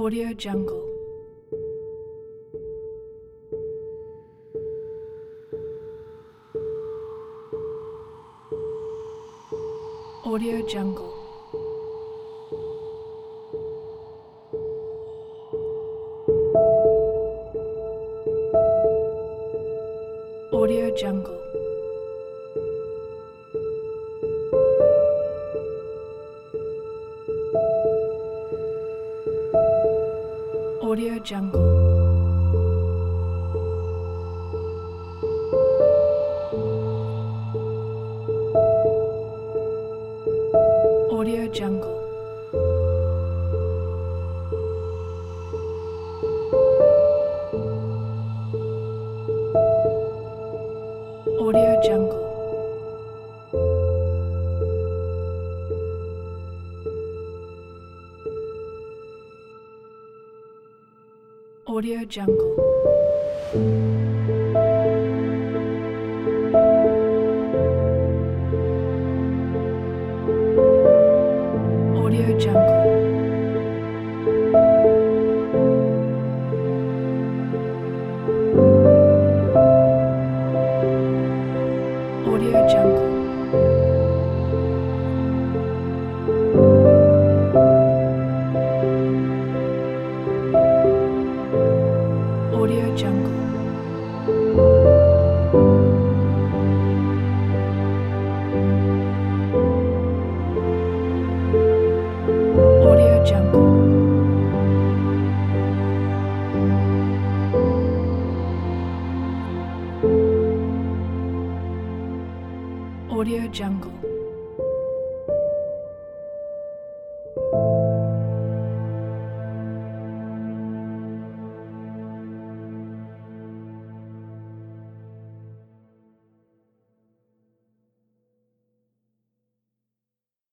Audio Jungle. Audio Jungle. Audio Jungle. Audio Jungle. Audio Jungle. Audio Jungle. Audio Jungle. Audio Jungle. Audio Jungle. Audio Jungle. Audio Jungle. Audio Jungle.